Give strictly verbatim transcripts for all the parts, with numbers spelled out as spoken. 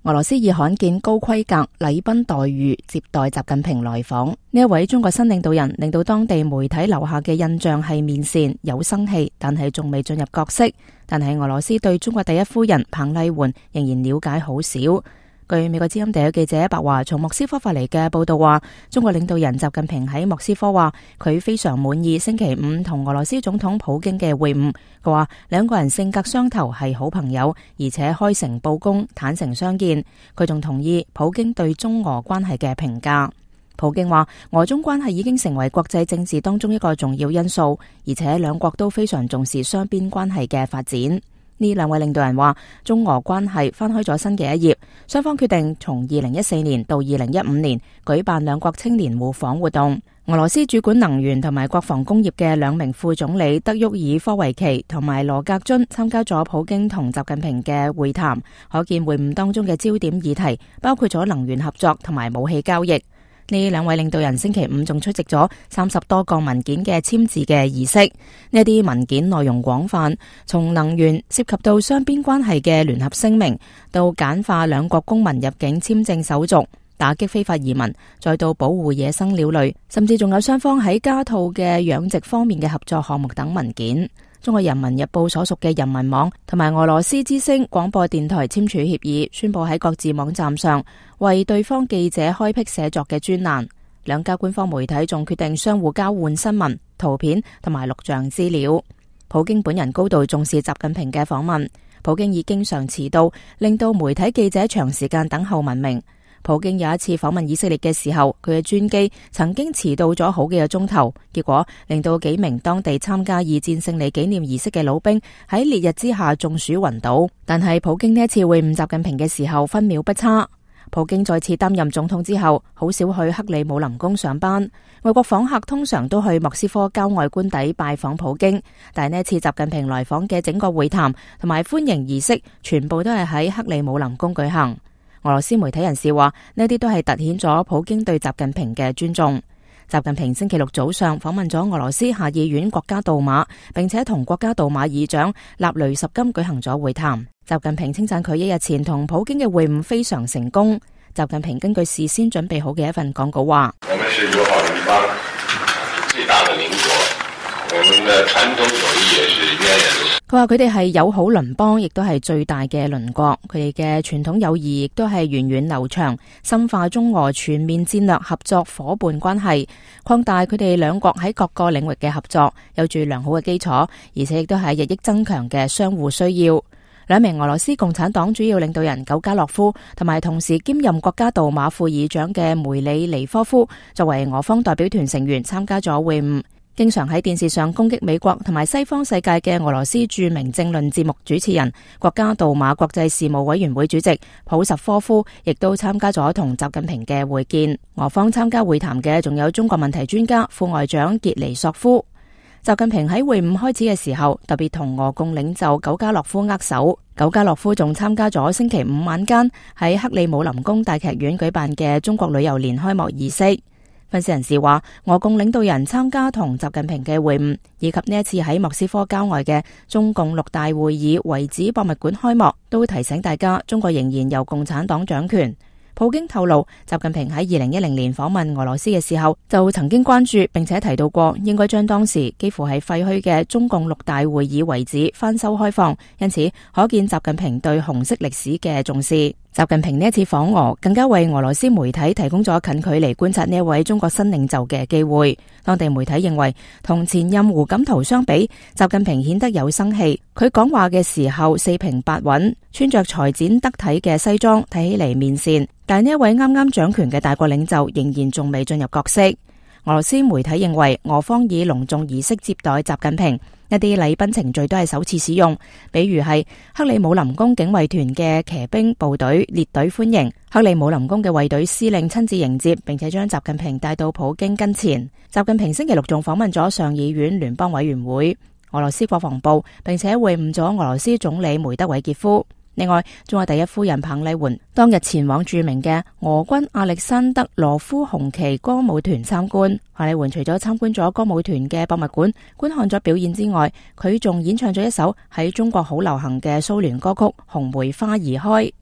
俄羅斯以罕見高規格禮賓待遇接待習近平來訪。呢一位中國新領導人令到當地媒體留下嘅印象係面善有生氣，但係仲未進入角色。但係俄羅斯對中國第一夫人彭麗媛仍然了解好少。據美國之音第一記者白華從莫斯科發嚟嘅報道話，中國領導人習近平喺莫斯科話佢非常滿意星期五同俄羅斯總統普京嘅會晤。佢話兩個人性格相投，係好朋友，而且開誠布公，坦誠相見。佢仲同意普京對中俄關係嘅評價。普京話俄中關係已經成為國際政治當中一個重要因素，而且兩國都非常重視雙邊關係嘅發展。呢兩位領導人話，中俄關係翻開咗新嘅一頁，雙方決定從二零一四年到二零一五年舉辦兩國青年互訪活動。俄羅斯主管能源同埋國防工業嘅兩名副總理德沃爾科維奇同埋羅格津參加咗普京同習近平嘅會談，可見會晤當中嘅焦點議題包括咗能源合作同埋武器交易。呢兩位領導人星期五仲出席咗三十多個文件嘅簽字嘅儀式。呢啲文件內容廣泛，從能源涉及到雙邊關係嘅聯合聲明，到簡化兩國公民入境簽證手續，打擊非法移民，再到保護野生鳥類，甚至仲有雙方喺家兔嘅養殖方面嘅合作項目等文件。中國人民日報所屬嘅人民網同埋俄羅斯之聲廣播電台簽署協議，宣布喺各自網站上為對方記者開闢寫作嘅專欄。兩家官方媒體仲決定相互交換新聞、圖片同埋錄像資料。普京本人高度重視習近平嘅訪問，普京以經常遲到令到媒體記者長時間等候聞名。普京有一次訪問以色列嘅時候，佢嘅專機曾經遲到咗好幾個鐘頭，結果令到幾名當地參加二戰勝利紀念儀式嘅老兵喺烈日之下中暑暈倒。但係普京呢一次會晤習近平嘅時候分秒不差。普京再次擔任總統之後，好少去克里姆林宮上班。外國訪客通常都去莫斯科郊外官邸拜訪普京，但係呢一次習近平來訪嘅整個會談同埋歡迎儀式，全部都係喺克里姆林宮舉行。俄羅斯媒體人士話，呢啲都係凸顯咗普京對習近平嘅尊重。習近平星期六早上訪問咗俄羅斯下議院國家杜馬，並且同國家杜馬議長納雷什金舉行咗會談。習近平稱讚佢一日前同普京嘅會晤非常成功。習近平根據事先準備好嘅一份講稿話， 我們是友好鄰邦，最大的鄰國，我們的傳統友誼也是源遠。 佢話佢哋係友好鄰邦，亦都係最大嘅鄰國。佢哋嘅傳統友誼亦都係源遠流長，深化中俄全面戰略合作夥伴關係，擴大佢哋兩國喺各個領域嘅合作，有住良好嘅基礎，而且亦都係日益增強嘅相互需要。兩名俄羅斯共產黨主要領導人苟加洛夫同埋同時兼任國家杜馬副議長嘅梅里尼科夫，作為俄方代表團成員參加咗會晤。經常喺電視上攻擊美國同埋西方世界嘅俄羅斯著名政論節目主持人、國家杜馬國際事務委員會主席普什科夫，亦都參加咗同習近平嘅會見。俄方參加會談嘅仲有中國問題專家副外長傑尼索夫。習近平喺會晤開始嘅時候，特別同俄共領袖苟加洛夫握手。苟加洛夫仲參加咗星期五晚間喺克里姆林宮大劇院舉辦嘅中國旅遊年開幕儀式。分析人士話，俄共領導人參加同習近平嘅會晤，以及呢一次喺莫斯科郊外嘅中共六大會議遺址博物館開幕，都提醒大家中國仍然由共產黨掌權。普京透露，習近平喺二零一零年訪問俄羅斯嘅時候，就曾經關注並且提到過，應該將當時幾乎係廢墟嘅中共六大會議遺址翻修開放，因此可見習近平對紅色歷史嘅重視。習近平呢一次訪俄，更加為俄羅斯媒體提供咗近距離觀察呢一位中國新領袖嘅機會。當地媒體認為，同前任胡錦濤相比，習近平顯得有生氣。佢講話嘅時候四平八穩，穿着裁剪得體嘅西裝，睇起嚟面善。但呢一位啱啱掌權嘅大國領袖，仍然仲未進入角色。俄羅斯媒體認為，俄方以隆重儀式接待習近平，一啲禮賓程序都係首次使用，比如係克里姆林宮警衛團嘅騎兵部隊列隊歡迎，克里姆林宮嘅衛隊司令親自迎接，並且將習近平帶到普京跟前。習近平星期六仲訪問咗上議院聯邦委員會、俄羅斯國防部，並且會晤咗俄羅斯總理梅德韋傑夫。另外，中國第一夫人彭麗媛當日前往著名嘅俄軍亞歷山德羅夫紅旗歌舞團參觀。彭麗媛除咗參觀咗歌舞團嘅博物館，觀看咗表演之外，佢仲演唱咗一首喺中國好流行嘅蘇聯歌曲《紅梅花兒開》。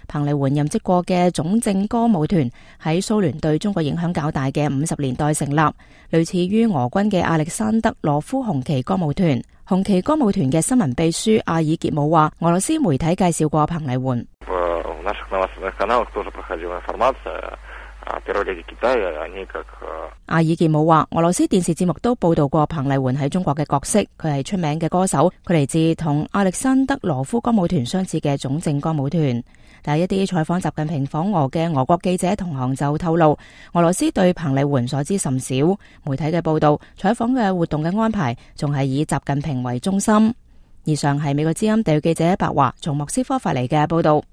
彭麗媛任職過嘅總政歌舞團喺蘇聯對中國影響較大嘅五十年代成立，類似於俄軍嘅亞歷山德羅夫紅旗歌舞團。紅旗歌舞團嘅新聞秘書阿爾傑姆話，俄羅斯媒體介紹過彭麗媛。阿爾傑姆話，俄羅斯電視節目都報道過彭麗媛喺中國嘅角色，佢係出名嘅歌手，佢嚟自同亞歷山德羅夫歌舞團相似嘅總政歌舞團。但係一啲採訪習近平訪俄嘅俄國記者同行就透露，俄羅斯對彭麗媛所知甚少，媒體嘅報道、採訪嘅活動嘅安排，仲係以習近平為中心。以上係美國之音地記者白華從莫斯科發嚟嘅報道。